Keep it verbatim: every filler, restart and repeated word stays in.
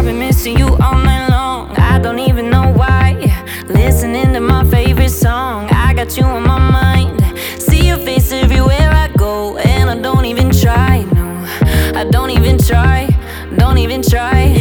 been missing you all night long. I don't even know why. Listening to my favorite song, I got you on my mind. See your face everywhere I go, and I don't even try, no, I don't even try, don't even try.